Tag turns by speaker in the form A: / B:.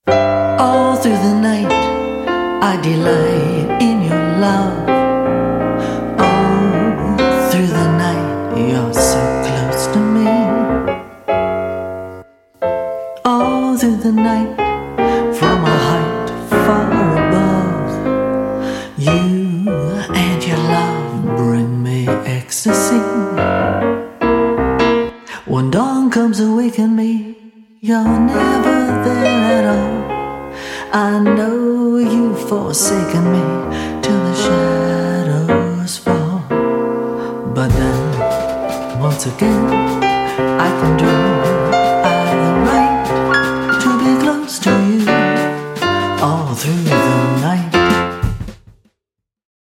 A: All through the night, I delight in your love. Oh, through the night, you're so close to me. All through the night, from a height far above, you and your love bring me ecstasy. When dawn comes, awaken me. You're never there at all. I know you've forsaken me till the shadows fall. But then, once again, I can dream